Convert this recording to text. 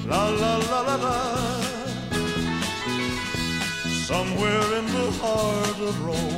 La la la la la. Somewhere in the heart of Rome,